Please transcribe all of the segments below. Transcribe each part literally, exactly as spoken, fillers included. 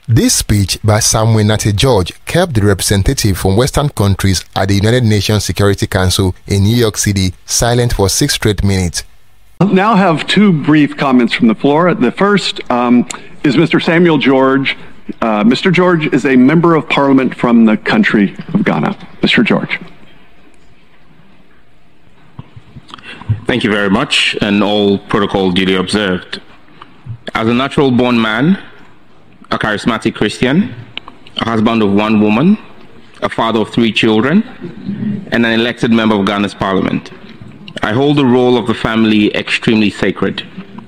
This speech by Samuel Nate George kept the representative from Western countries at the United Nations Security Council in New York City silent for six straight minutes. I'll now have two brief comments from the floor. The first um, is Mister Samuel George. Uh, Mister George is a member of parliament from the country of Ghana. Mister George. Thank you very much, and all protocol duly observed. As a natural-born man, a charismatic Christian, a husband of one woman, a father of three children, and an elected member of Ghana's parliament, I hold the role of the family extremely sacred.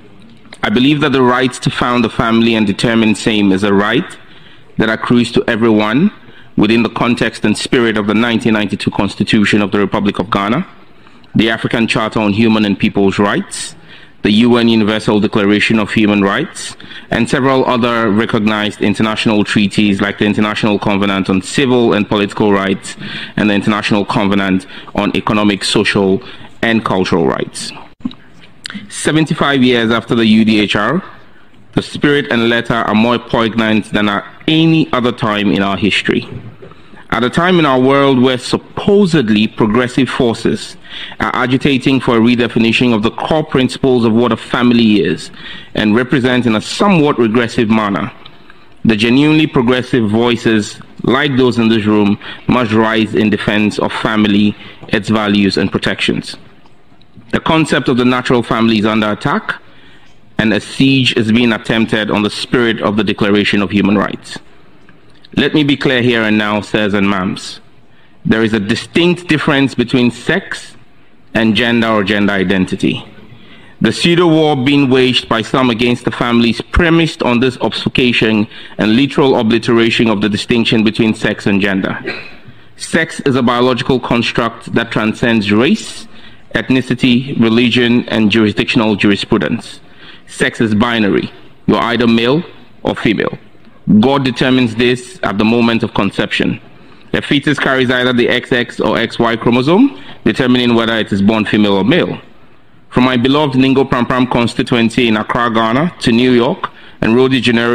I believe that the right to found a family and determine same is a right that accrues to everyone within the context and spirit of the nineteen ninety-two Constitution of the Republic of Ghana, the African Charter on Human and People's Rights, the U N Universal Declaration of Human Rights, and several other recognized international treaties like the International Covenant on Civil and Political Rights and the International Covenant on Economic, Social, and Cultural Rights. seventy-five years after the U D H R, the spirit and letter are more poignant than at any other time in our history. At a time in our world where supposedly progressive forces are agitating for a redefinition of the core principles of what a family is and represent in a somewhat regressive manner, the genuinely progressive voices, like those in this room, must rise in defense of family, its values and protections. The concept of the natural family is under attack, and a siege is being attempted on the spirit of the Declaration of Human Rights. Let me be clear here and now, sirs and ma'ams. There is a distinct difference between sex and gender or gender identity. The pseudo-war being waged by some against the families premised on this obfuscation and literal obliteration of the distinction between sex and gender. Sex is a biological construct that transcends race, ethnicity, religion, and jurisdictional jurisprudence. Sex is binary. You're either male or female. God determines this at the moment of conception. A fetus carries either the X X or X Y chromosome, determining whether it is born female or male. From my beloved Ningo Pram Pram constituency in Accra, Ghana, to New York and Rio de Janeiro